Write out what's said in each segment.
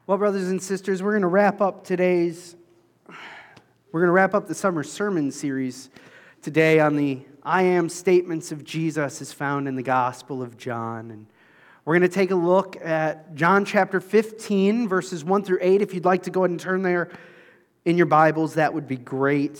Well, brothers and sisters, we're going to wrap up the summer sermon series today on the I am statements of Jesus as found in the Gospel of John. And we're going to take a look at John chapter 15, verses 1 through 8. If you'd like to go ahead and turn there in your Bibles, that would be great.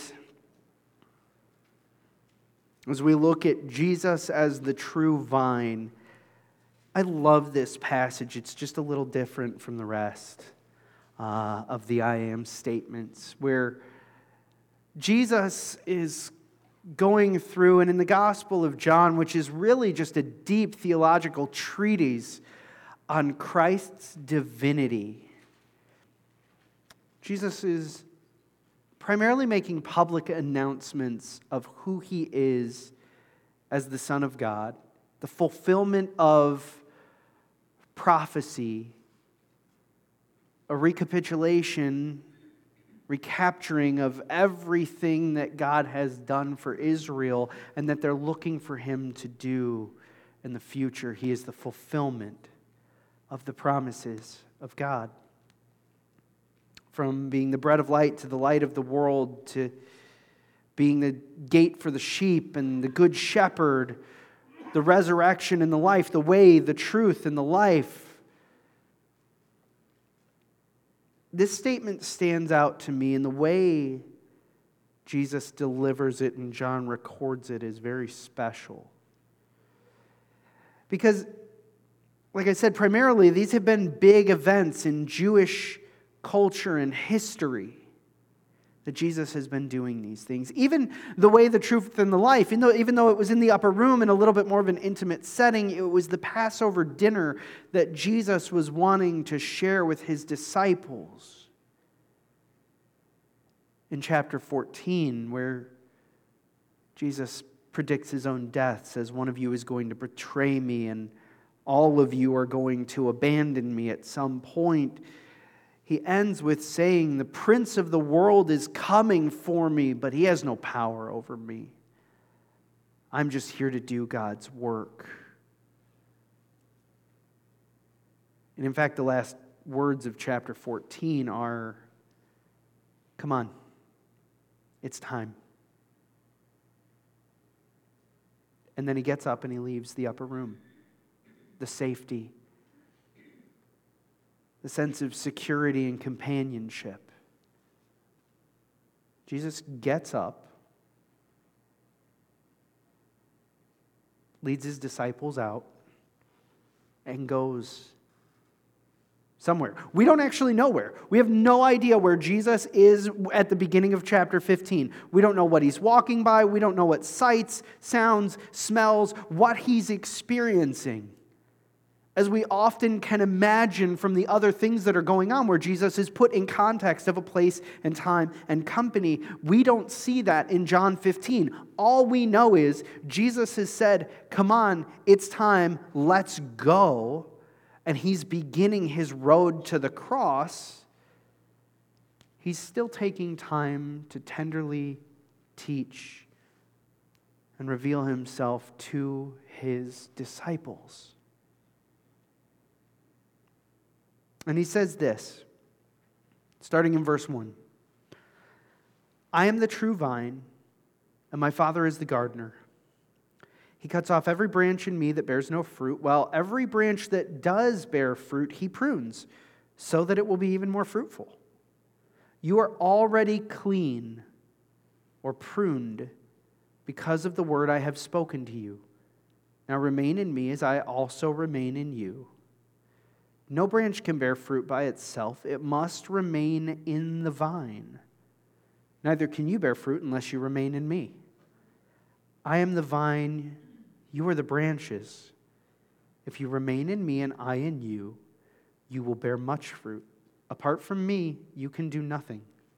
As we look at Jesus as the true vine, I love this passage. It's just a little different from the rest of the I am statements, where Jesus is going through, and in the Gospel of John, which is really just a deep theological treatise on Christ's divinity, Jesus is primarily making public announcements of who he is as the Son of God, the fulfillment of prophecy, a recapitulation, recapturing of everything that God has done for Israel and that they're looking for him to do in the future. He is the fulfillment of the promises of God. From being the bread of light to the light of the world, to being the gate for the sheep and the good shepherd, the resurrection and the life, the way, the truth, and the life. This statement stands out to me, and the way Jesus delivers it and John records it is very special. Because, like I said, primarily these have been big events in Jewish culture and history that Jesus has been doing these things. Even the way, the truth, and the life, even though it was in the upper room in a little bit more of an intimate setting, it was the Passover dinner that Jesus was wanting to share with his disciples. In chapter 14, where Jesus predicts his own death, says, "One of you is going to betray me, and all of you are going to abandon me at some point." He ends with saying, "The prince of the world is coming for me, but he has no power over me. I'm just here to do God's work." And in fact, the last words of chapter 14 are, "Come on, it's time." And then he gets up and he leaves the upper room, the safety, the sense of security and companionship. Jesus gets up, leads his disciples out, and goes somewhere. We don't actually know where. We have no idea where Jesus is at the beginning of chapter 15. We don't know what he's walking by. We don't know what sights, sounds, smells, what he's experiencing. As we often can imagine from the other things that are going on, where Jesus is put in context of a place and time and company, we don't see that in John 15. All we know is Jesus has said, "Come on, it's time, let's go." And he's beginning his road to the cross. He's still taking time to tenderly teach and reveal himself to his disciples. And he says this, starting in verse 1. "I am the true vine, and my Father is the gardener. He cuts off every branch in me that bears no fruit, while every branch that does bear fruit he prunes, so that it will be even more fruitful. You are already clean or pruned because of the word I have spoken to you. Now remain in me as I also remain in you. No branch can bear fruit by itself. It must remain in the vine. Neither can you bear fruit unless you remain in me. I am the vine, you are the branches. If you remain in me and I in you, you will bear much fruit. Apart from me, you can do nothing.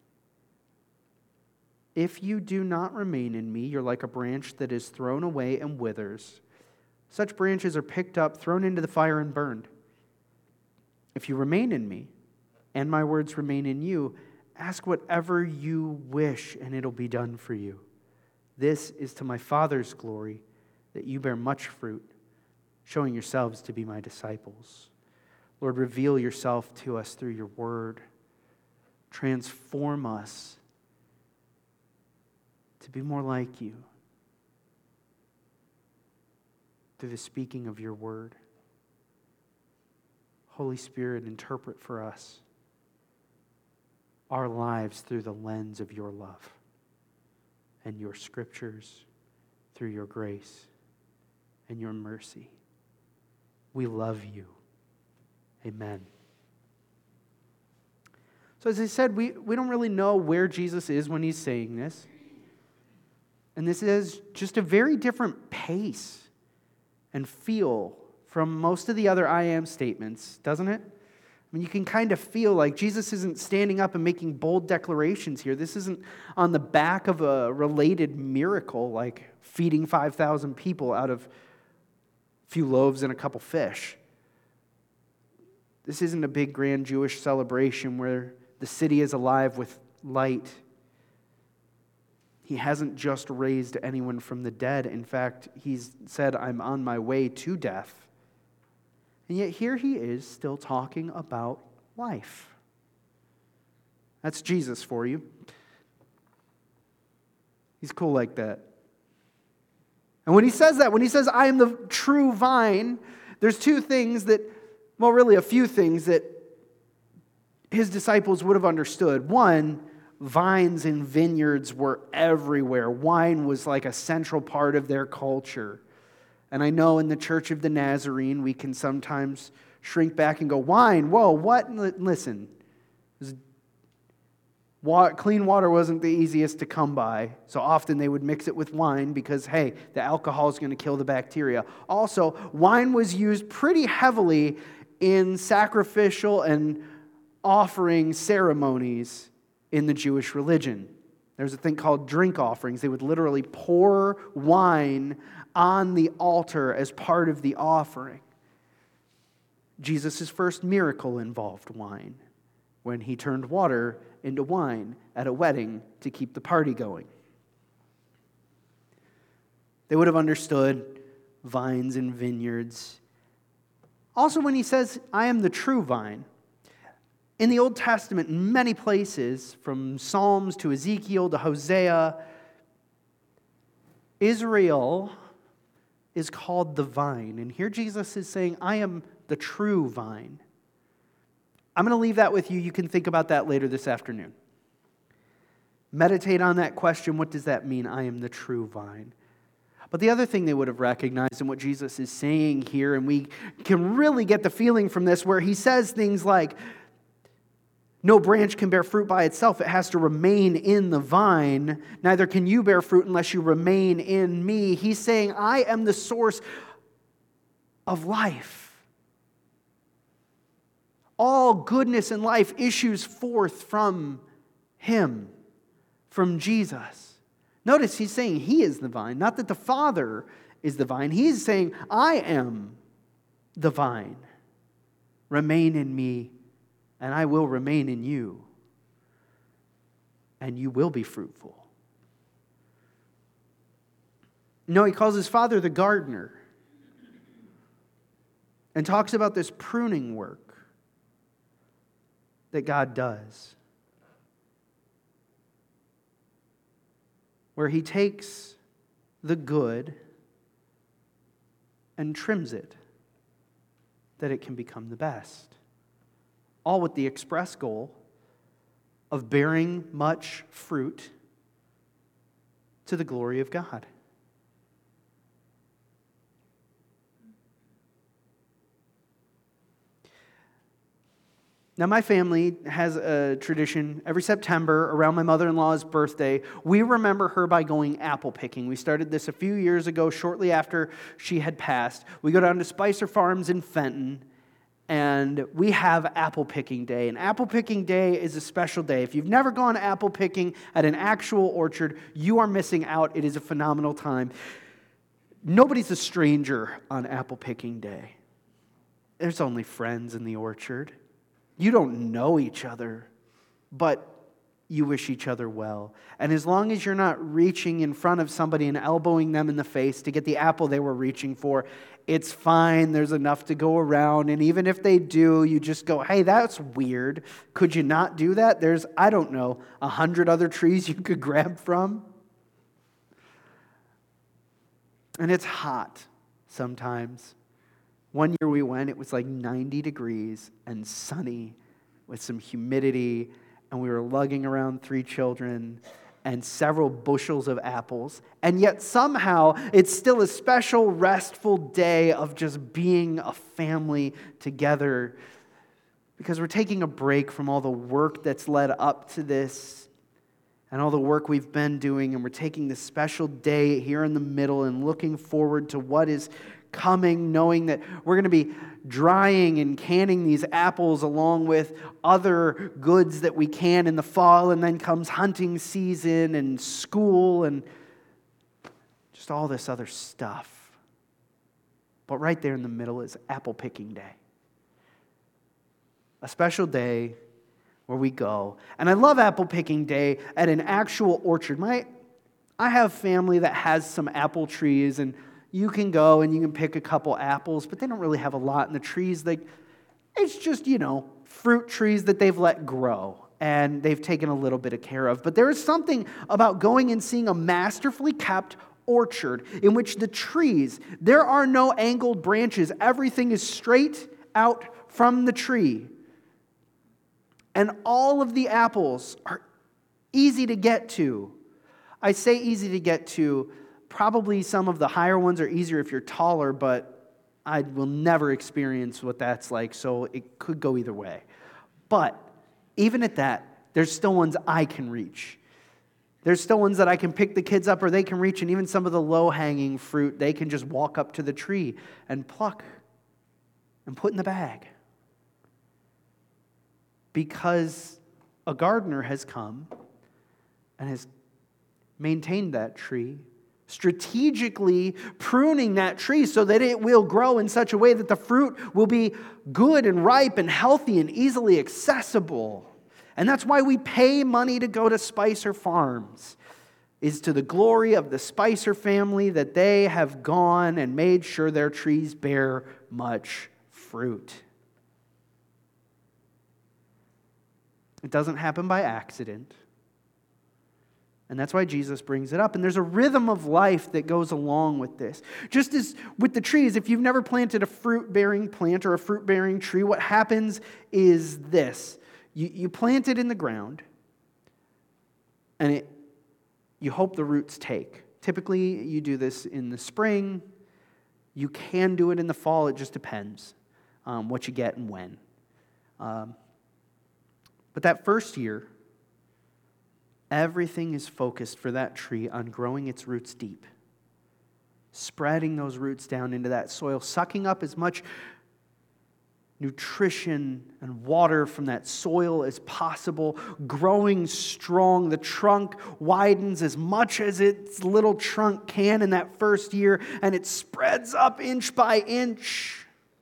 If you do not remain in me, you're like a branch that is thrown away and withers. Such branches are picked up, thrown into the fire, and burned. If you remain in me, and my words remain in you, ask whatever you wish, and it'll be done for you. This is to my Father's glory, that you bear much fruit, showing yourselves to be my disciples. Lord, reveal yourself to us through your word. Transform us to be more like you through the speaking of your word. Holy Spirit, interpret for us our lives through the lens of your love and your scriptures, through your grace and your mercy. We love you. Amen. So as I said, we don't really know where Jesus is when he's saying this. And this is just a very different pace and feel from most of the other I am statements, doesn't it? I mean, you can kind of feel like Jesus isn't standing up and making bold declarations here. This isn't on the back of a related miracle like feeding 5,000 people out of a few loaves and a couple fish. This isn't a big grand Jewish celebration where the city is alive with light. He hasn't just raised anyone from the dead. In fact, he's said, I'm on my way to death. And yet here he is still talking about life. That's Jesus for you. He's cool like that. And when he says that, when he says, I am the true vine, there's two things that, well, really a few things that his disciples would have understood. One, vines and vineyards were everywhere. Wine was like a central part of their culture. And I know in the Church of the Nazarene, we can sometimes shrink back and go, wine, whoa, what? Listen, clean water wasn't the easiest to come by. So often they would mix it with wine because, hey, the alcohol is going to kill the bacteria. Also, wine was used pretty heavily in sacrificial and offering ceremonies in the Jewish religion. There's a thing called drink offerings. They would literally pour wine on the altar as part of the offering. Jesus' first miracle involved wine when he turned water into wine at a wedding to keep the party going. They would have understood vines and vineyards. Also, when he says, I am the true vine, in the Old Testament, in many places, from Psalms to Ezekiel to Hosea, Israel is called the vine. And here Jesus is saying, I am the true vine. I'm going to leave that with you. You can think about that later this afternoon. Meditate on that question. What does that mean? I am the true vine. But the other thing they would have recognized in what Jesus is saying here, and we can really get the feeling from this, where he says things like, no branch can bear fruit by itself. It has to remain in the vine. Neither can you bear fruit unless you remain in me. He's saying, I am the source of life. All goodness and life issues forth from him, from Jesus. Notice he's saying he is the vine, not that the Father is the vine. He's saying, I am the vine. Remain in me, and I will remain in you, and you will be fruitful. No, he calls his Father the gardener and talks about this pruning work that God does, where he takes the good and trims it, that it can become the best. All with the express goal of bearing much fruit to the glory of God. Now, my family has a tradition. Every September, around my mother-in-law's birthday, we remember her by going apple picking. We started this a few years ago, shortly after she had passed. We go down to Spicer Farms in Fenton, and we have apple picking day. And apple picking day is a special day. If you've never gone apple picking at an actual orchard, you are missing out. It is a phenomenal time. Nobody's a stranger on apple picking day. There's only friends in the orchard. You don't know each other, but you wish each other well. And as long as you're not reaching in front of somebody and elbowing them in the face to get the apple they were reaching for, it's fine. There's enough to go around. And even if they do, you just go, hey, that's weird. Could you not do that? There's, I don't know, 100 other trees you could grab from. And it's hot sometimes. One year we went, it was like 90 degrees and sunny with some humidity, and we were lugging around 3 children and several bushels of apples. And yet somehow it's still a special, restful day of just being a family together, because we're taking a break from all the work that's led up to this and all the work we've been doing, and we're taking this special day here in the middle and looking forward to what is coming, knowing that we're going to be drying and canning these apples along with other goods that we can in the fall, and then comes hunting season and school and just all this other stuff. But right there in the middle is apple picking day. A special day where we go. And I love apple picking day at an actual orchard. I have family that has some apple trees, and you can go and you can pick a couple apples, but they don't really have a lot in the trees. It's just, fruit trees that they've let grow and they've taken a little bit of care of. But there is something about going and seeing a masterfully kept orchard in which the trees, there are no angled branches. Everything is straight out from the tree. And all of the apples are easy to get to. I say easy to get to. Probably some of the higher ones are easier if you're taller, but I will never experience what that's like, so it could go either way. But even at that, there's still ones I can reach. There's still ones that I can pick the kids up or they can reach, and even some of the low-hanging fruit, they can just walk up to the tree and pluck and put in the bag. Because a gardener has come and has maintained that tree, strategically pruning that tree so that it will grow in such a way that the fruit will be good and ripe and healthy and easily accessible. And that's why we pay money to go to Spicer Farms, is to the glory of the Spicer family that they have gone and made sure their trees bear much fruit. It doesn't happen by accident. And that's why Jesus brings it up. And there's a rhythm of life that goes along with this. Just as with the trees, if you've never planted a fruit-bearing plant or a fruit-bearing tree, what happens is this. You plant it in the ground, and you hope the roots take. Typically, you do this in the spring. You can do it in the fall. It just depends what you get and when. But that first year, everything is focused for that tree on growing its roots deep, spreading those roots down into that soil, sucking up as much nutrition and water from that soil as possible, growing strong. The trunk widens as much as its little trunk can in that first year, and it spreads up inch by inch.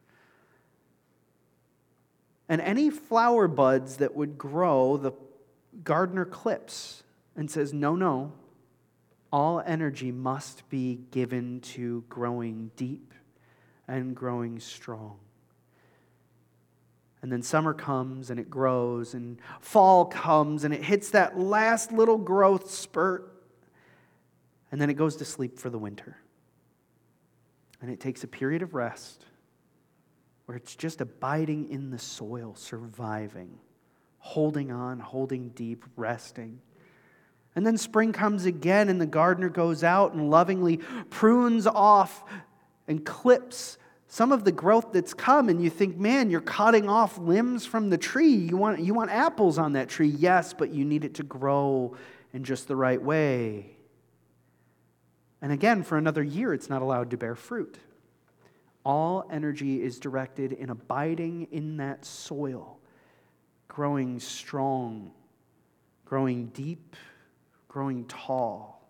And any flower buds that would grow, the gardener clips and says, no, all energy must be given to growing deep and growing strong. And then summer comes and it grows, and fall comes and it hits that last little growth spurt, and then it goes to sleep for the winter. And it takes a period of rest where it's just abiding in the soil, surviving, holding on, holding deep, resting. And then spring comes again, and the gardener goes out and lovingly prunes off and clips some of the growth that's come, and you think, man, you're cutting off limbs from the tree. You want apples on that tree, yes, but you need it to grow in just the right way. And again, for another year, it's not allowed to bear fruit. All energy is directed in abiding in that soil, growing strong, growing deep, growing tall.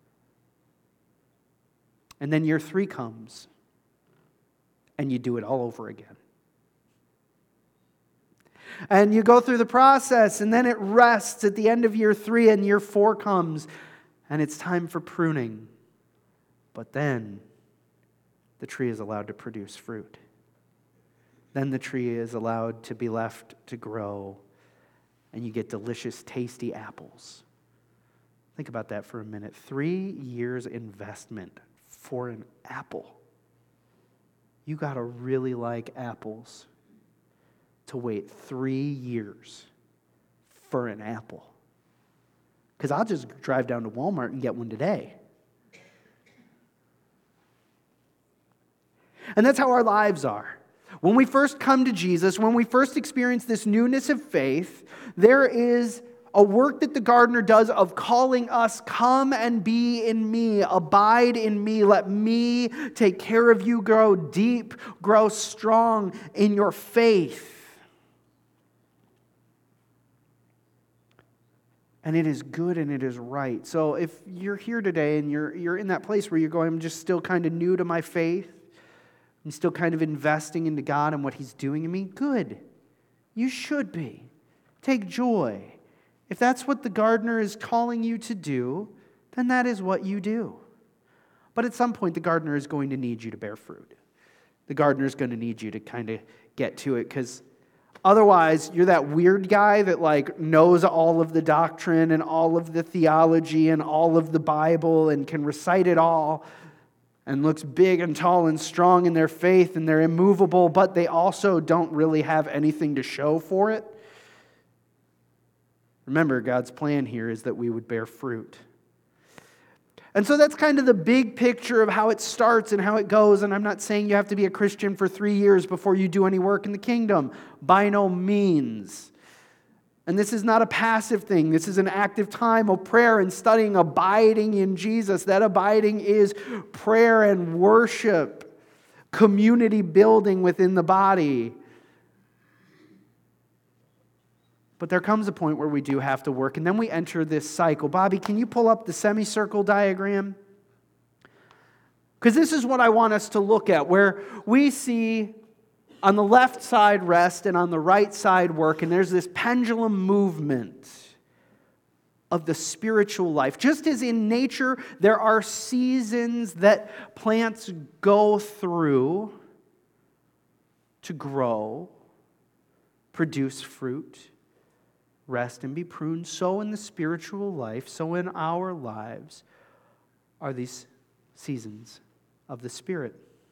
And then year 3 comes, and you do it all over again. And you go through the process, and then it rests at the end of year 3, and year 4 comes, and it's time for pruning. But then the tree is allowed to produce fruit. Then the tree is allowed to be left to grow, and you get delicious, tasty apples. Think about that for a minute. 3 years investment for an apple. You got to really like apples to wait 3 years for an apple. Because I'll just drive down to Walmart and get one today. And that's how our lives are. When we first come to Jesus, when we first experience this newness of faith, there is a work that the gardener does of calling us, come and be in me, abide in me, let me take care of you, grow deep, grow strong in your faith. And it is good and it is right. So if you're here today and you're in that place where you're going, I'm just still kind of new to my faith, I'm still kind of investing into God and what He's doing in me, good. You should be. Take joy. If that's what the gardener is calling you to do, then that is what you do. But at some point, the gardener is going to need you to bear fruit. The gardener is going to need you to kind of get to it, because otherwise, you're that weird guy that knows all of the doctrine and all of the theology and all of the Bible and can recite it all and looks big and tall and strong in their faith and they're immovable, but they also don't really have anything to show for it. Remember, God's plan here is that we would bear fruit. And so that's kind of the big picture of how it starts and how it goes. And I'm not saying you have to be a Christian for 3 years before you do any work in the kingdom. By no means. And this is not a passive thing. This is an active time of prayer and studying, abiding in Jesus. That abiding is prayer and worship, community building within the body. But there comes a point where we do have to work, and then we enter this cycle. Bobby, can you pull up the semicircle diagram? Because this is what I want us to look at, where we see on the left side rest and on the right side work, and there's this pendulum movement of the spiritual life. Just as in nature, there are seasons that plants go through to grow, produce fruit, rest and be pruned, so in the spiritual life, so in our lives are these seasons of the Spirit.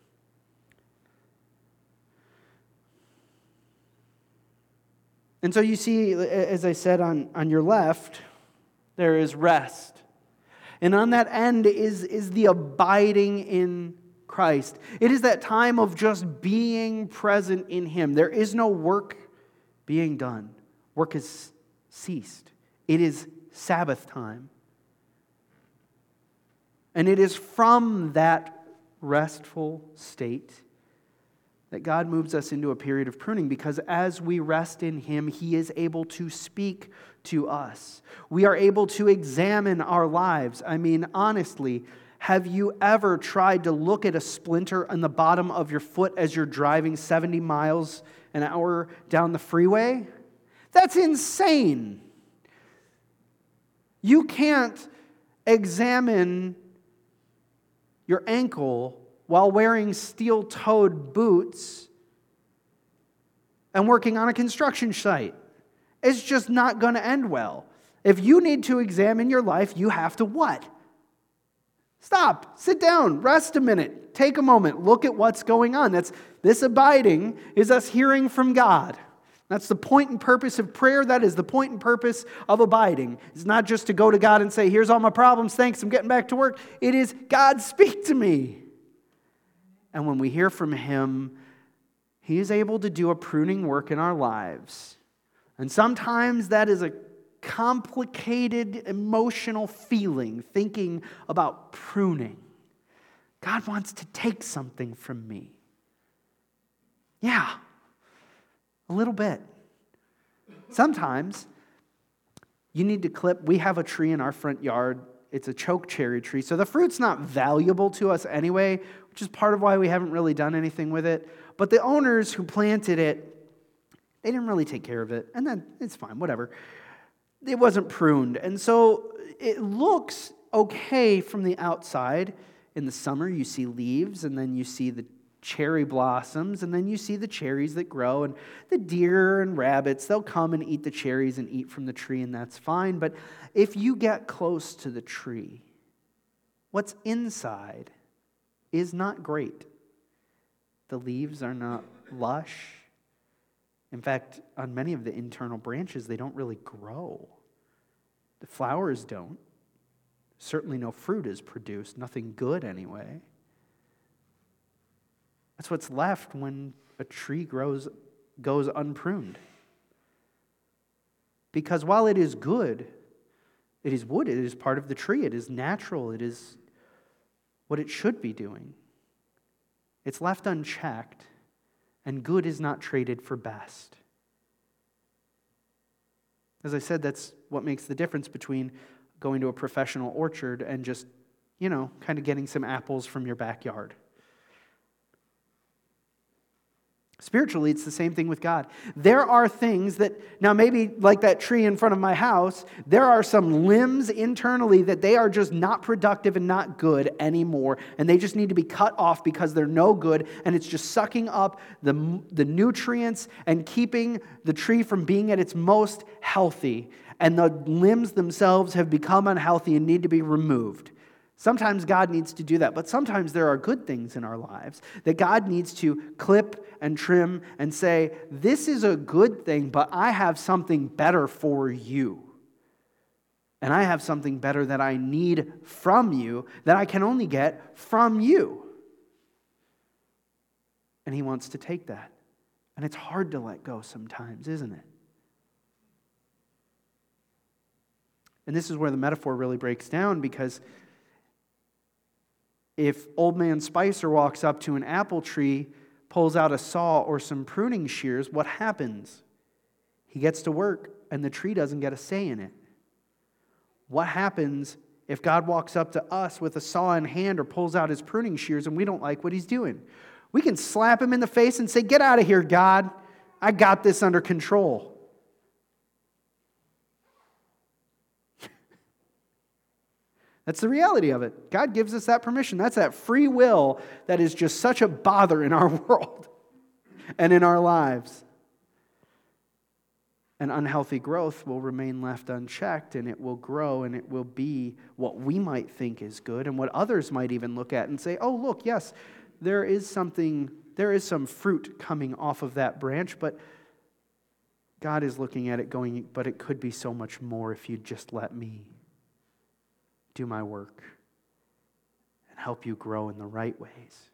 And so you see, as I said, on your left, there is rest. And on that end is the abiding in Christ. It is that time of just being present in Him. There is no work being done. Work is ceased. It is Sabbath time. And it is from that restful state that God moves us into a period of pruning, because as we rest in Him, He is able to speak to us. We are able to examine our lives. I mean, honestly, have you ever tried to look at a splinter on the bottom of your foot as you're driving 70 miles an hour down the freeway? That's insane. You can't examine your ankle while wearing steel-toed boots and working on a construction site. It's just not going to end well. If you need to examine your life, you have to what? Stop, sit down, rest a minute, take a moment, look at what's going on. This abiding is us hearing from God. That's the point and purpose of prayer. That is the point and purpose of abiding. It's not just to go to God and say, here's all my problems, thanks, I'm getting back to work. It is, God, speak to me. And when we hear from Him, He is able to do a pruning work in our lives. And sometimes that is a complicated emotional feeling, thinking about pruning. God wants to take something from me. Yeah. A little bit. Sometimes you need to clip. We have a tree in our front yard. It's a choke cherry tree. So the fruit's not valuable to us anyway, which is part of why we haven't really done anything with it. But the owners who planted it, They didn't really take care of it, and then it's fine, whatever. It wasn't pruned, and so it looks okay from the outside. In the summer, you see leaves, and then you see the cherry blossoms, and then you see the cherries that grow, and the deer and rabbits, they'll come and eat the cherries and eat from the tree, and that's fine. But if you get close to the tree, what's inside is not great. The leaves are not lush. In fact, on many of the internal branches, they don't really grow. The flowers don't. Certainly no fruit is produced, nothing good anyway. That's what's left when a tree goes unpruned. Because while it is good, it is wood, it is part of the tree, it is natural, it is what it should be doing. It's left unchecked, and good is not traded for best. As I said, that's what makes the difference between going to a professional orchard and just, kind of getting some apples from your backyard. Spiritually, it's the same thing with God. There are things that, now maybe like that tree in front of my house, there are some limbs internally that they are just not productive and not good anymore, and they just need to be cut off because they're no good, and it's just sucking up the nutrients and keeping the tree from being at its most healthy, and the limbs themselves have become unhealthy and need to be removed. Sometimes God needs to do that, but sometimes there are good things in our lives that God needs to clip and trim and say, this is a good thing, but I have something better for you. And I have something better that I need from you that I can only get from you. And He wants to take that. And it's hard to let go sometimes, isn't it? And this is where the metaphor really breaks down, because if Old Man Spicer walks up to an apple tree, pulls out a saw or some pruning shears, what happens? He gets to work and the tree doesn't get a say in it. What happens if God walks up to us with a saw in hand or pulls out his pruning shears and we don't like what he's doing? We can slap him in the face and say, "Get out of here, God. I got this under control." That's the reality of it. God gives us that permission. That's that free will that is just such a bother in our world and in our lives. And unhealthy growth will remain left unchecked, and it will grow, and it will be what we might think is good, and what others might even look at and say, "Oh, look, yes, there is some fruit coming off of that branch," but God is looking at it going, "But it could be so much more if you'd just let me do my work and help you grow in the right ways."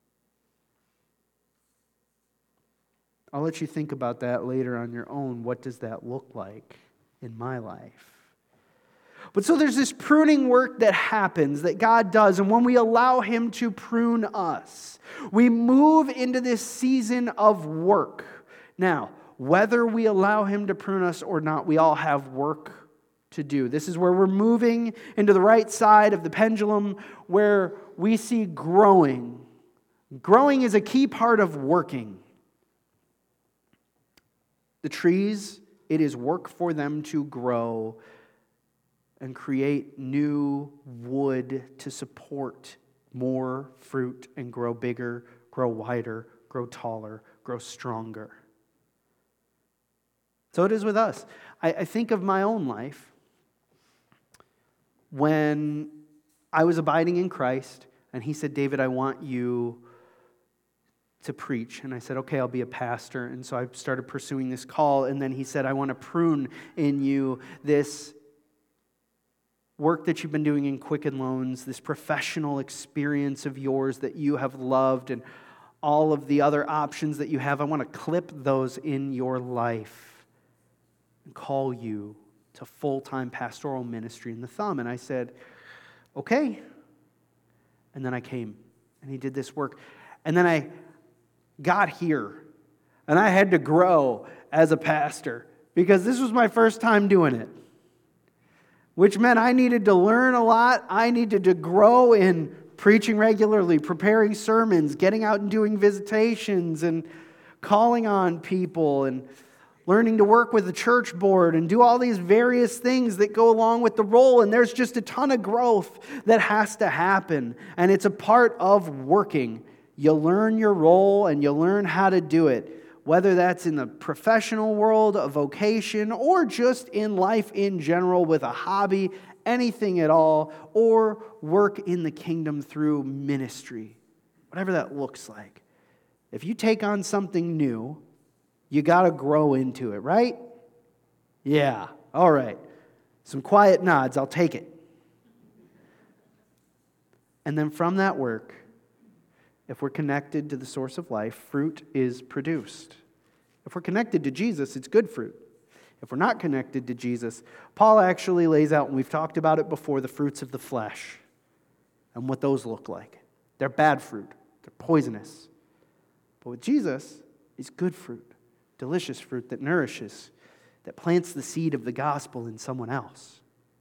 I'll let you think about that later on your own. What does that look like in my life? But so there's this pruning work that happens, that God does, and when we allow Him to prune us, we move into this season of work. Now, whether we allow Him to prune us or not, we all have work to do. This is where we're moving into the right side of the pendulum, where we see growing. Growing is a key part of working. The trees, it is work for them to grow and create new wood to support more fruit and grow bigger, grow wider, grow taller, grow stronger. So it is with us. I think of my own life. When I was abiding in Christ, and He said, "David, I want you to preach." And I said, "Okay, I'll be a pastor." And so I started pursuing this call, and then He said, "I want to prune in you this work that you've been doing in Quicken Loans, this professional experience of yours that you have loved, and all of the other options that you have. I want to clip those in your life and call you to full-time pastoral ministry in the Thumb." And I said, "Okay." And then I came, and He did this work. And then I got here, and I had to grow as a pastor, because this was my first time doing it, which meant I needed to learn a lot. I needed to grow in preaching regularly, preparing sermons, getting out and doing visitations, and calling on people, and learning to work with the church board and do all these various things that go along with the role. And there's just a ton of growth that has to happen. And it's a part of working. You learn your role and you learn how to do it, whether that's in the professional world, a vocation, or just in life in general with a hobby, anything at all, or work in the kingdom through ministry, whatever that looks like. If you take on something new, you got to grow into it, right? Yeah, all right. Some quiet nods, I'll take it. And then from that work, if we're connected to the source of life, fruit is produced. If we're connected to Jesus, it's good fruit. If we're not connected to Jesus, Paul actually lays out, and we've talked about it before, the fruits of the flesh and what those look like. They're bad fruit. They're poisonous. But with Jesus, it's good fruit. Delicious fruit that nourishes, that plants the seed of the gospel in someone else.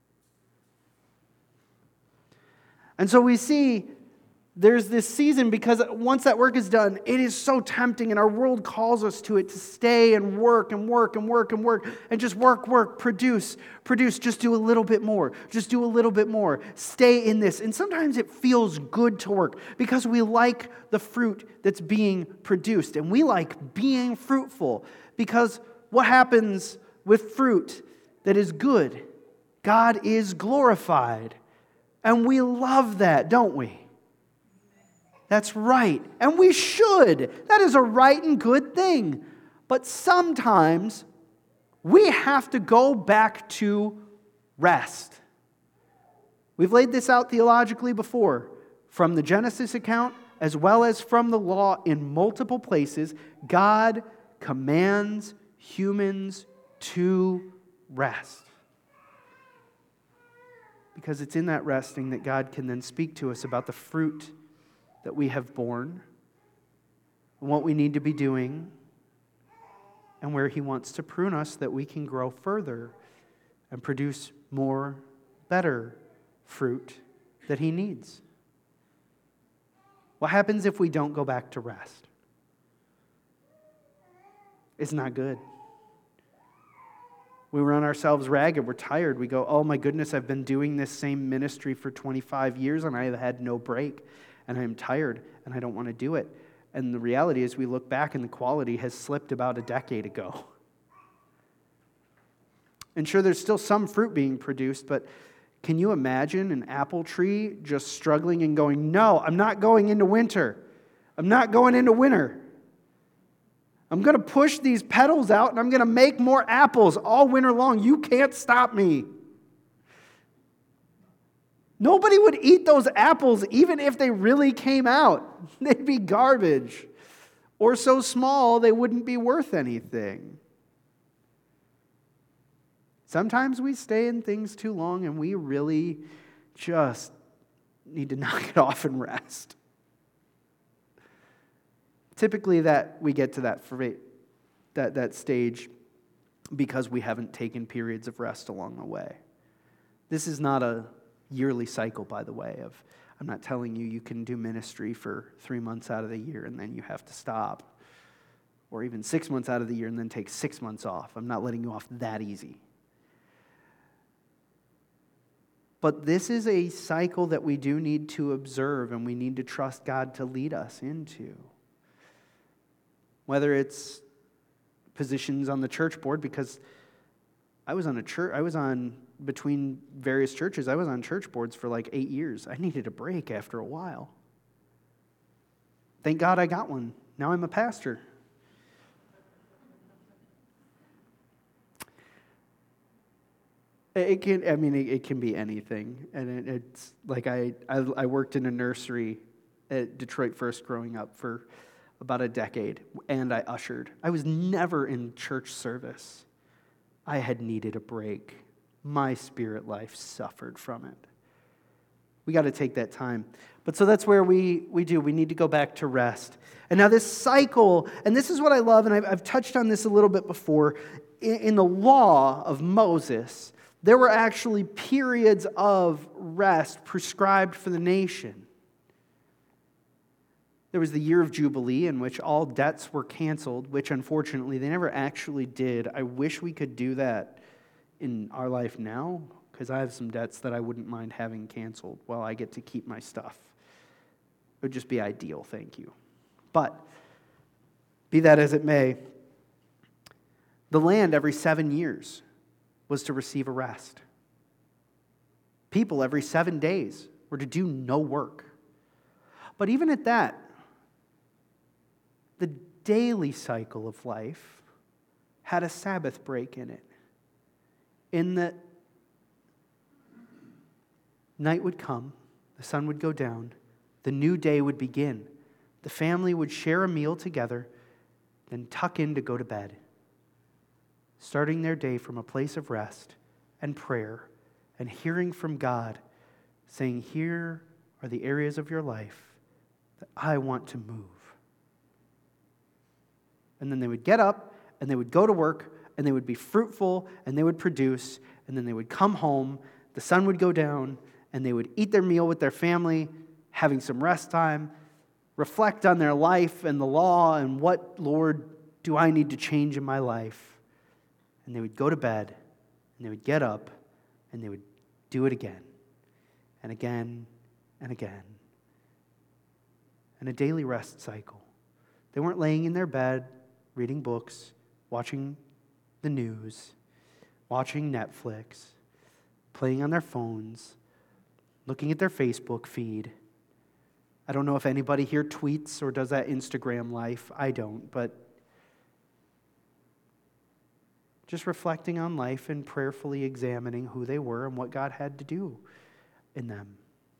And so we see there's this season, because once that work is done, it is so tempting, and our world calls us to it, to stay and work and work and work and work and just work, produce, just do a little bit more, just do a little bit more, stay in this. And sometimes it feels good to work because we like the fruit that's being produced, and we like being fruitful, because what happens with fruit that is good? God is glorified, and we love that, don't we? That's right. And we should. That is a right and good thing. But sometimes we have to go back to rest. We've laid this out theologically before, from the Genesis account as well as from the law in multiple places. God commands humans to rest. Because it's in that resting that God can then speak to us about the fruit that we have borne, and what we need to be doing, and where He wants to prune us that we can grow further and produce more, better fruit that He needs. What happens if we don't go back to rest? It's not good. We run ourselves ragged. We're tired. We go, oh my goodness, I've been doing this same ministry for 25 years and I have had no break. And I'm tired, and I don't want to do it. And the reality is we look back, and the quality has slipped about a decade ago. And sure, there's still some fruit being produced, but can you imagine an apple tree just struggling and going, no, I'm not going into winter. I'm not going into winter. I'm going to push these petals out, and I'm going to make more apples all winter long. You can't stop me. Nobody would eat those apples even if they really came out. They'd be garbage. Or so small they wouldn't be worth anything. Sometimes we stay in things too long and we really just need to knock it off and rest. Typically that we get to that stage because we haven't taken periods of rest along the way. This is not a yearly cycle, by the way, I'm not telling you can do ministry for 3 months out of the year and then you have to stop. Or even 6 months out of the year and then take 6 months off. I'm not letting you off that easy. But this is a cycle that we do need to observe and we need to trust God to lead us into. Whether it's positions on the church board, because between various churches, I was on church boards for like 8 years. I needed a break after a while. Thank God I got one. Now I'm a pastor. It can be anything. And it's like I worked in a nursery at Detroit First growing up for about a decade, and I ushered. I was never in church service. I had needed a break. My spirit life suffered from it. We got to take that time. But so that's where we do. We need to go back to rest. And now this cycle, and this is what I love, and I've touched on this a little bit before. In the law of Moses, there were actually periods of rest prescribed for the nation. There was the year of Jubilee in which all debts were canceled, which unfortunately they never actually did. I wish we could do that in our life now, because I have some debts that I wouldn't mind having canceled while I get to keep my stuff. It would just be ideal, thank you. But be that as it may, the land every 7 years was to receive a rest. People every 7 days were to do no work. But even at that, the daily cycle of life had a Sabbath break in it, in that night would come, the sun would go down, the new day would begin. The family would share a meal together, then tuck in to go to bed, starting their day from a place of rest and prayer and hearing from God, saying, here are the areas of your life that I want to move. And then they would get up and they would go to work and they would be fruitful and they would produce, and then they would come home, the sun would go down, and they would eat their meal with their family, having some rest time, reflect on their life and the law and what, Lord, do I need to change in my life? And they would go to bed and they would get up and they would do it again and again and again. And a daily rest cycle. They weren't laying in their bed, reading books, watching the news, watching Netflix, playing on their phones, looking at their Facebook feed. I don't know if anybody here tweets or does that Instagram life. I don't, but just reflecting on life and prayerfully examining who they were and what God had to do in them.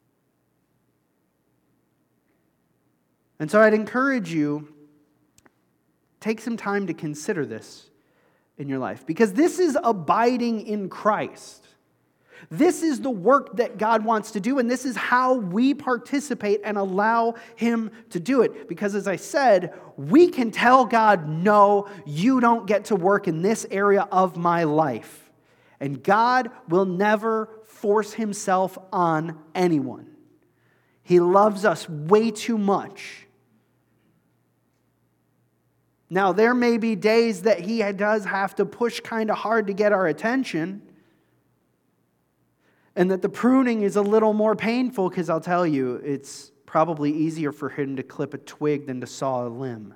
And so I'd encourage you, take some time to consider this in your life, because this is abiding in Christ. This is the work that God wants to do, and this is how we participate and allow Him to do it. Because as I said, we can tell God, no, you don't get to work in this area of my life. And God will never force Himself on anyone. He loves us way too much. Now, there may be days that He does have to push kind of hard to get our attention, and that the pruning is a little more painful, because I'll tell you, it's probably easier for Him to clip a twig than to saw a limb.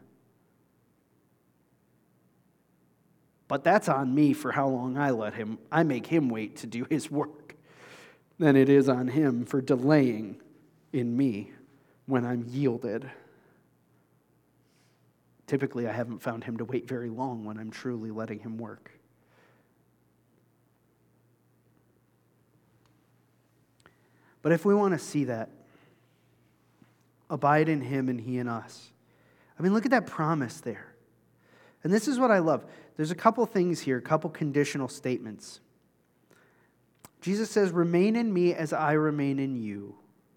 But that's on me for how long I make Him wait to do His work, than it is on Him for delaying in me when I'm yielded. Typically, I haven't found Him to wait very long when I'm truly letting Him work. But if we want to see that, abide in Him and He in us. I mean, look at that promise there. And this is what I love. There's a couple things here, a couple conditional statements. Jesus says, remain in me as I remain in you.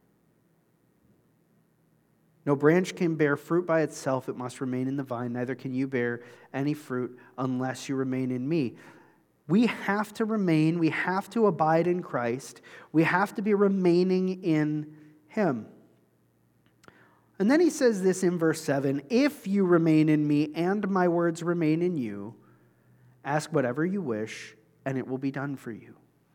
No branch can bear fruit by itself, it must remain in the vine. Neither can you bear any fruit unless you remain in me. We have to remain, we have to abide in Christ. We have to be remaining in Him. And then He says this in verse 7, if you remain in me and my words remain in you, ask whatever you wish and it will be done for you.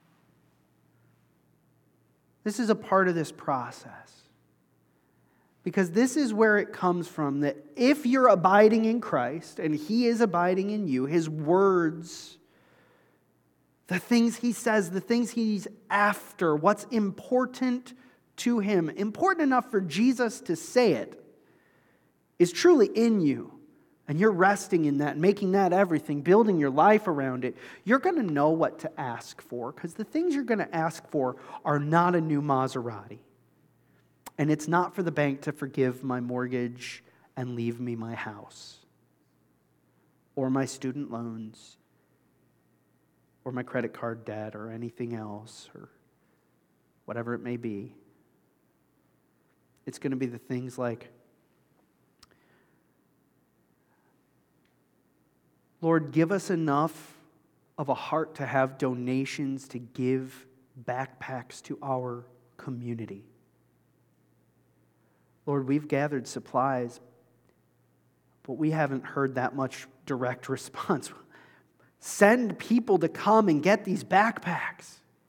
This is a part of this process. Because this is where it comes from, that if you're abiding in Christ and He is abiding in you, His words, the things He says, the things He's after, what's important to Him, important enough for Jesus to say it, is truly in you. And you're resting in that, making that everything, building your life around it. You're going to know what to ask for, because the things you're going to ask for are not a new Maserati. And it's not for the bank to forgive my mortgage and leave me my house, or my student loans, or my credit card debt, or anything else, or whatever it may be. It's going to be the things like, Lord, give us enough of a heart to have donations to give backpacks to our community. Lord, we've gathered supplies, but we haven't heard that much direct response. Send people to come and get these backpacks.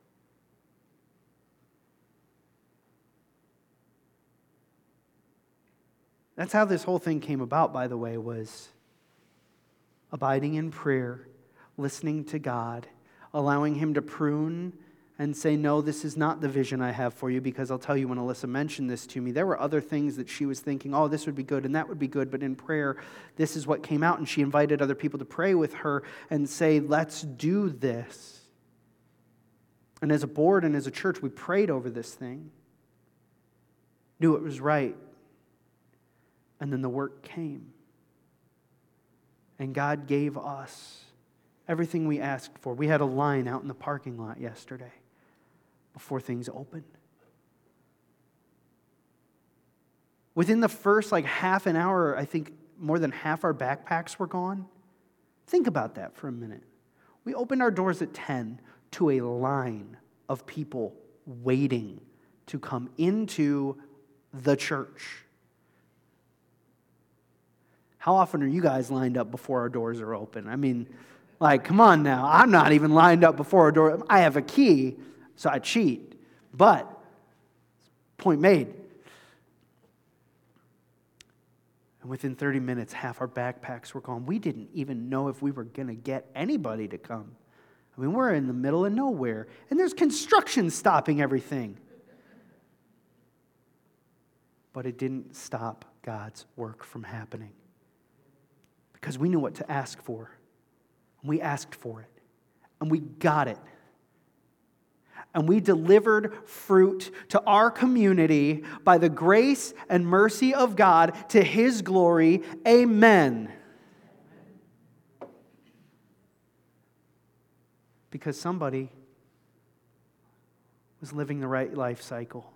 That's how this whole thing came about, by the way, was abiding in prayer, listening to God, allowing Him to prune and say, no, this is not the vision I have for you, because I'll tell you, when Alyssa mentioned this to me, there were other things that she was thinking, oh, this would be good and that would be good, but in prayer, this is what came out, and she invited other people to pray with her and say, let's do this. And as a board and as a church, we prayed over this thing, knew it was right, and then the work came. And God gave us everything we asked for. We had a line out in the parking lot yesterday before things opened. Within the first half an hour, I think more than half our backpacks were gone. Think about that for a minute. We opened our doors at 10 to a line of people waiting to come into the church. How often are you guys lined up before our doors are open? I mean, come on now. I'm not even lined up before our door. I have a key, so I cheat. But, point made. And within 30 minutes, half our backpacks were gone. We didn't even know if we were going to get anybody to come. I mean, we're in the middle of nowhere, and there's construction stopping everything. But it didn't stop God's work from happening, because we knew what to ask for. We asked for it, and we got it. And we delivered fruit to our community by the grace and mercy of God to His glory. Amen. Because somebody was living the right life cycle.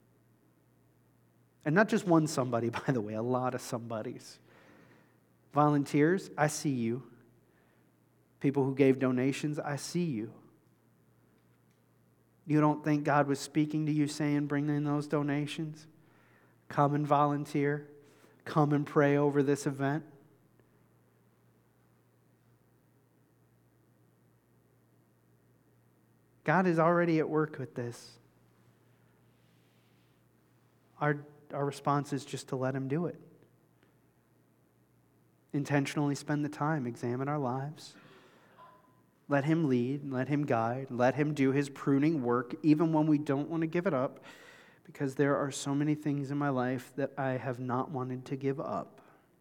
And not just one somebody, by the way, a lot of somebodies. Volunteers, I see you. People who gave donations, I see you. You don't think God was speaking to you saying, bring in those donations? Come and volunteer. Come and pray over this event. God is already at work with this. Our response is just to let Him do it. Intentionally spend the time, examine our lives. Let Him lead, let Him guide, let Him do His pruning work, even when we don't want to give it up, because there are so many things in my life that I have not wanted to give up.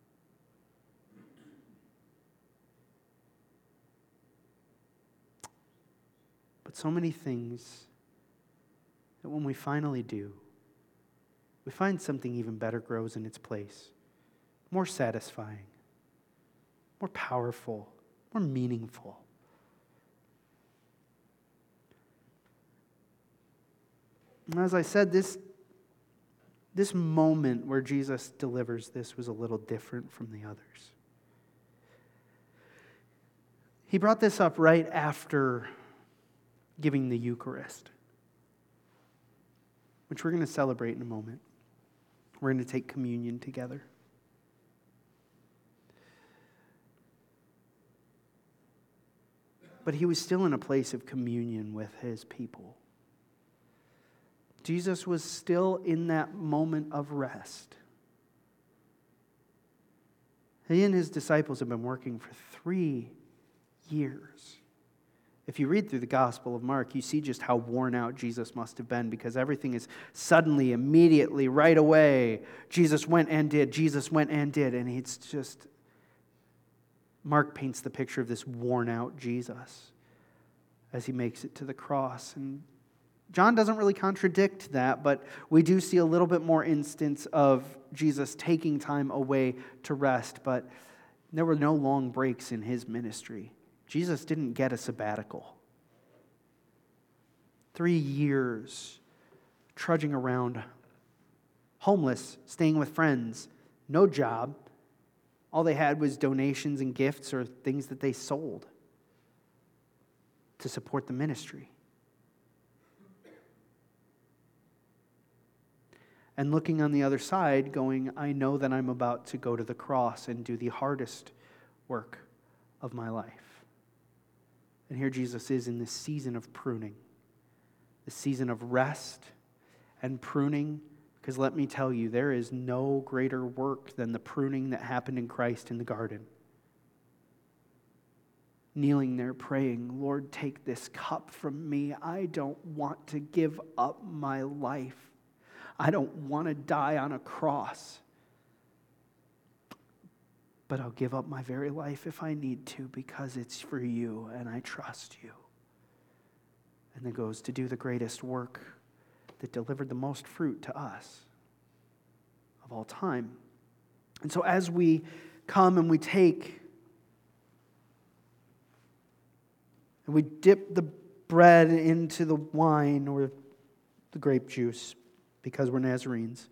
But so many things that when we finally do, we find something even better grows in its place, more satisfying, more powerful, more meaningful. And as I said, this moment where Jesus delivers this was a little different from the others. He brought this up right after giving the Eucharist, which we're going to celebrate in a moment. We're going to take communion together. But He was still in a place of communion with His people. Jesus was still in that moment of rest. He and His disciples have been working for 3 years. If you read through the Gospel of Mark, you see just how worn out Jesus must have been, because everything is suddenly, immediately, right away. Jesus went and did. Jesus went and did. And it's just, Mark paints the picture of this worn out Jesus as He makes it to the cross. And John doesn't really contradict that, but we do see a little bit more instance of Jesus taking time away to rest, but there were no long breaks in His ministry. Jesus didn't get a sabbatical. 3 years trudging around, homeless, staying with friends, no job. All they had was donations and gifts or things that they sold to support the ministry. and looking on the other side going, I know that I'm about to go to the cross and do the hardest work of my life. And here Jesus is in this season of pruning, the season of rest and pruning, because let me tell you, there is no greater work than the pruning that happened in Christ in the garden. Kneeling there praying, Lord, take this cup from me. I don't want to give up my life. I don't want to die on a cross. But I'll give up my very life if I need to because it's for you and I trust you. And then goes to do the greatest work that delivered the most fruit to us of all time. And so as we come and we take and we dip the bread into the wine or the grape juice because we're Nazarenes.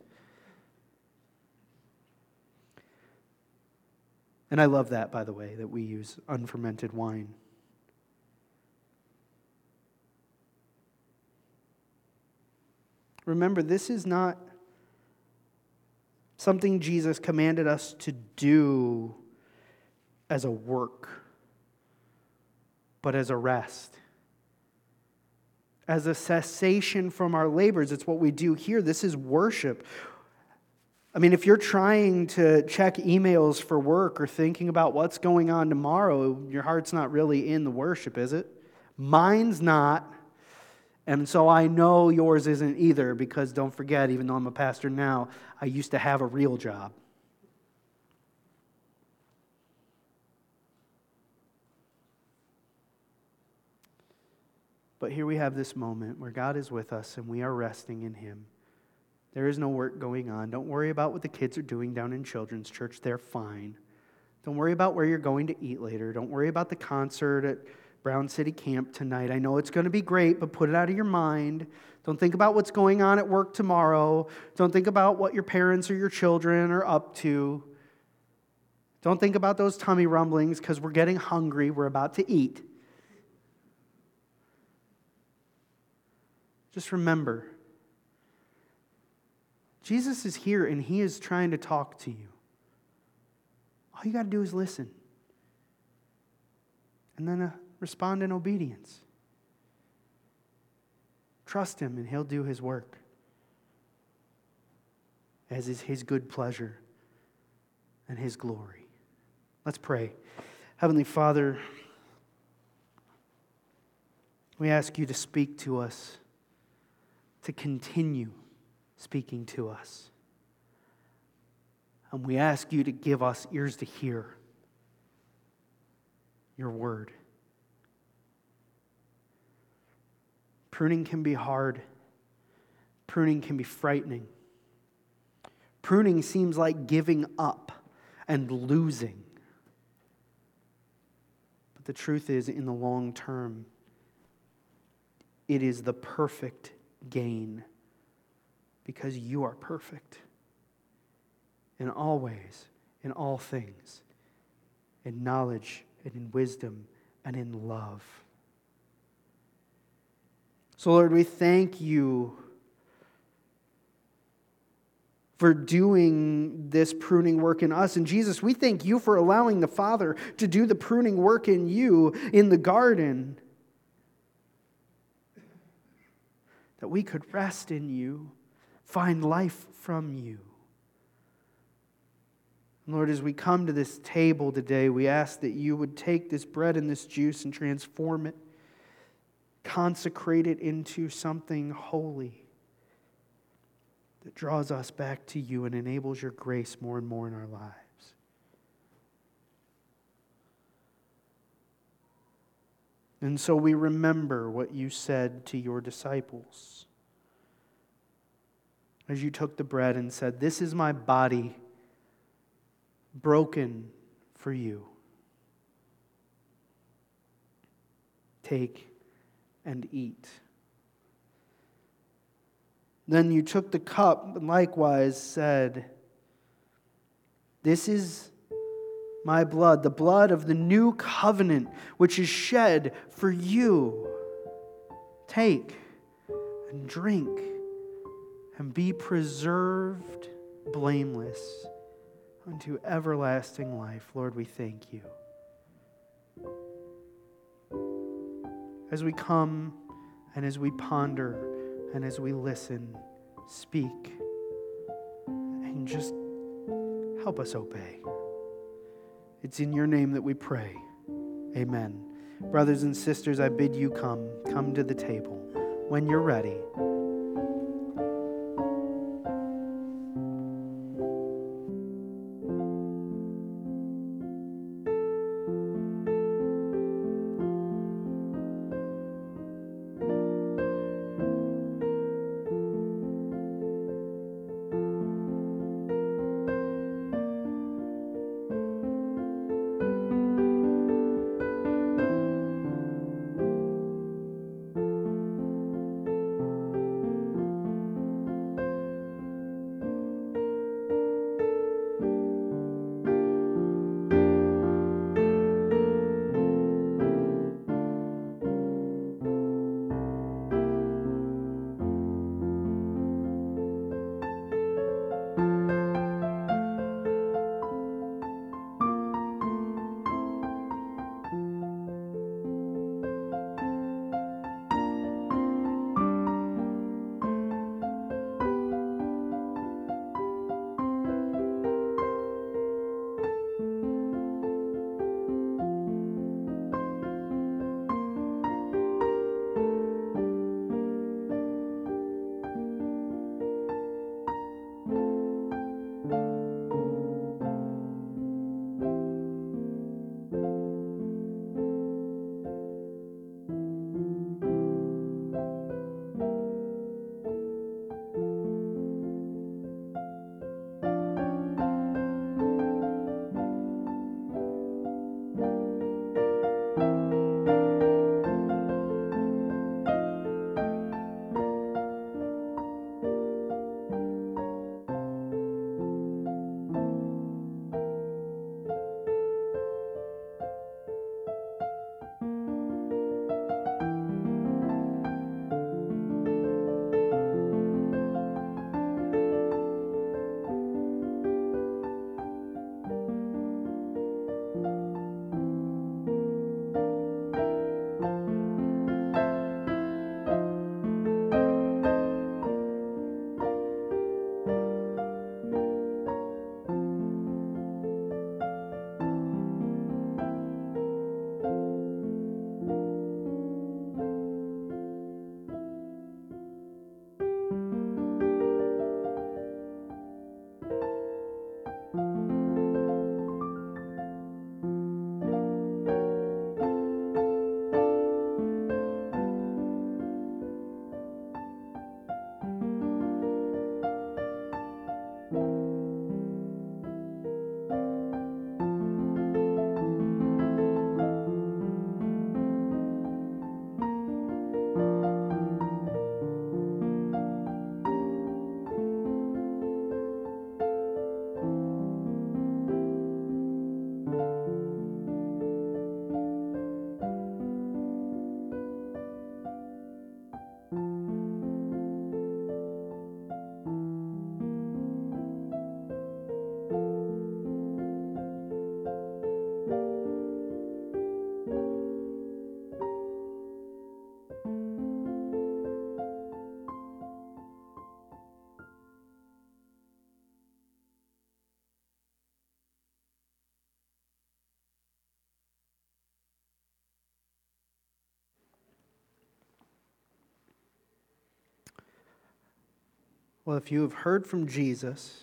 And I love that, by the way, that we use unfermented wine. Remember, this is not something Jesus commanded us to do as a work, but as a rest. As a cessation from our labors. It's what we do here. This is worship. I mean, if you're trying to check emails for work or thinking about what's going on tomorrow, your heart's not really in the worship, is it? Mine's not. And so I know yours isn't either, because don't forget, even though I'm a pastor now, I used to have a real job. But here we have this moment where God is with us and we are resting in Him. There is no work going on. Don't worry about what the kids are doing down in children's church. They're fine. Don't worry about where you're going to eat later. Don't worry about the concert at Brown City Camp tonight. I know it's going to be great, but put it out of your mind. Don't think about what's going on at work tomorrow. Don't think about what your parents or your children are up to. Don't think about those tummy rumblings because we're getting hungry. We're about to eat. Just remember, Jesus is here and He is trying to talk to you. All you got to do is listen. And then respond in obedience. Trust Him and He'll do His work, as is His good pleasure and His glory. Let's pray. Heavenly Father, we ask you to speak to us, to continue speaking to us. And we ask you to give us ears to hear your word. Pruning can be hard. Pruning can be frightening. Pruning seems like giving up and losing. But the truth is, in the long term, it is the perfect gain, because you are perfect in all ways, in all things, in knowledge and in wisdom and in love. So Lord, we thank you for doing this pruning work in us. And Jesus, we thank you for allowing the Father to do the pruning work in you in the garden, that we could rest in you, find life from you. Lord, as we come to this table today, we ask that you would take this bread and this juice and transform it, consecrate it into something holy that draws us back to you and enables your grace more and more in our lives. And so we remember what you said to your disciples as you took the bread and said, "This is my body broken for you. Take and eat." Then you took the cup and likewise said, "This is my blood, the blood of the new covenant, which is shed for you. Take and drink and be preserved blameless unto everlasting life. Lord, we thank you. As we come and as we ponder and as we listen, speak, and just help us obey. It's in your name that we pray. Amen. Brothers and sisters, I bid you come to the table when you're ready. Well, if you have heard from Jesus,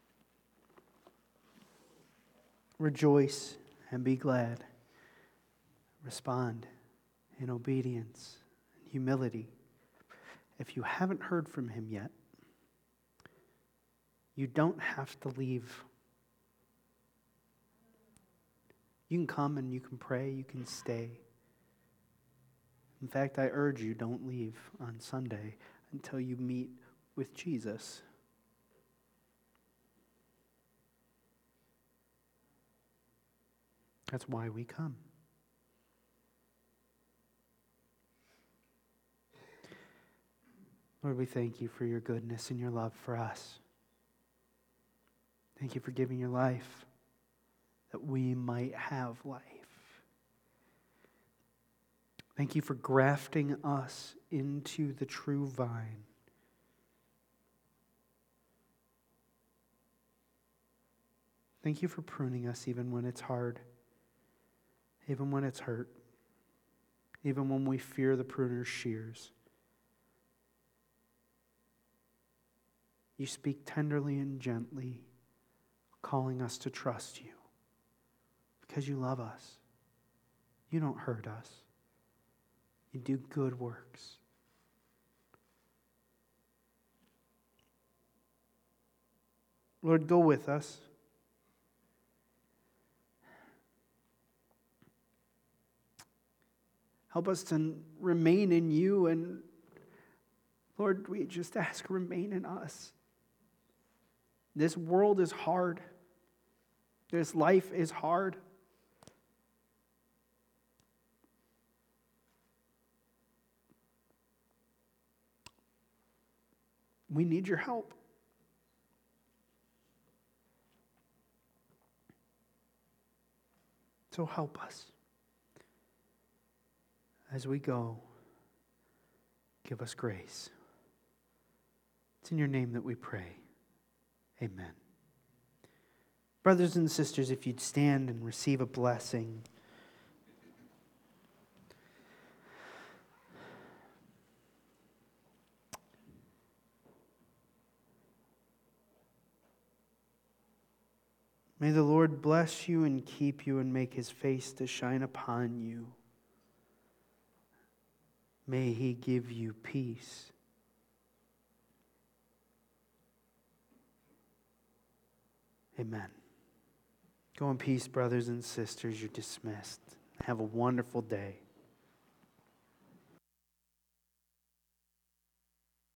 rejoice and be glad. Respond in obedience and humility. If you haven't heard from him yet, you don't have to leave. You can come and you can pray, you can stay. In fact, I urge you, don't leave on Sunday until you meet with Jesus. That's why we come. Lord, we thank you for your goodness and your love for us. Thank you for giving your life that we might have life. Thank you for grafting us into the true vine. Thank you for pruning us even when it's hard, even when it's hurt, even when we fear the pruner's shears. You speak tenderly and gently, calling us to trust you because you love us. You don't hurt us. You do good works. Lord, go with us. Help us to remain in you, and Lord, we just ask, remain in us. This world is hard. This life is hard. We need your help. So help us. As we go, give us grace. It's in your name that we pray. Amen. Brothers and sisters, if you'd stand and receive a blessing. May the Lord bless you and keep you and make his face to shine upon you. May he give you peace. Amen. Go in peace, brothers and sisters. You're dismissed. Have a wonderful day.